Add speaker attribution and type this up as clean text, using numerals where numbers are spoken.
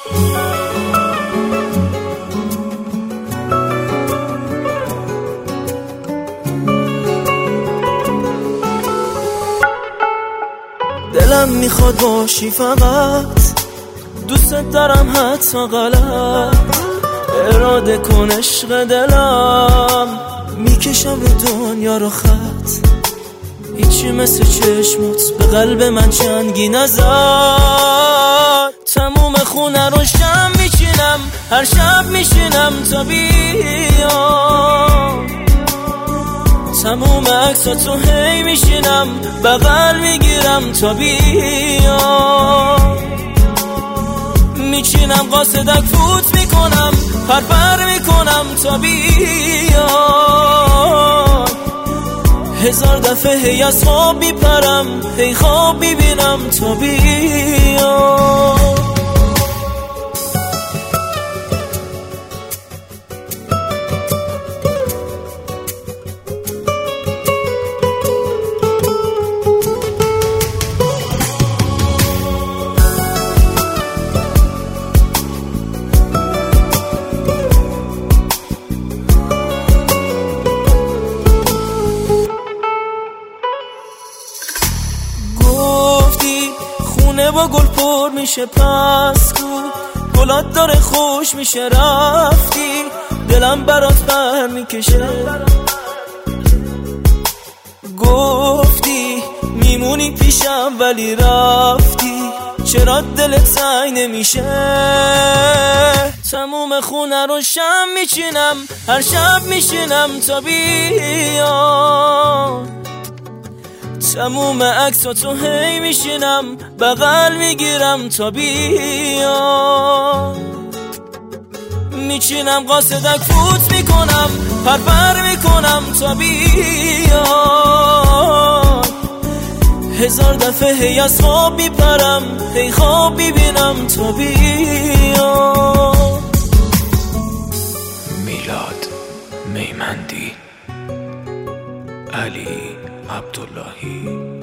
Speaker 1: دلم میخواد باشی فقط، دوست دارم حتی غلط، اراده کن عشق دلم، میکشم رو دنیا رو خط. هیچی مثل چشمت به قلب من چنگی نزد. تموم خونه رو شم میچینم، هر شب میشینم تا بیام. تموم عکساتو هی میشینم، بغل میگیرم تا بیام. میچینم قاصدک فوت میکنم، پر میکنم تا بیام. هزار دفعه هی از خواب میپرم، هی خواب میبینم تا بیام. خونه با گل پر میشه پس کو، گلات داره خوش میشه رفتی، دلم برات بر میکشه. گفتی میمونی پیشم ولی رفتی، چرا دلت سنگ نمیشه؟ تموم خونه رو شم میچینم، هر شب میشینم تا بیام. تموم عکساتو هی میشینم، بغل میگیرم تا بیام. میچینم قاصدک فوت میکنم، پر میکنم تا بیام. هزار دفعه هی از خواب میپرم، هی خواب میبینم تا بیام.
Speaker 2: میلاد میمندی، علی عبداللهی.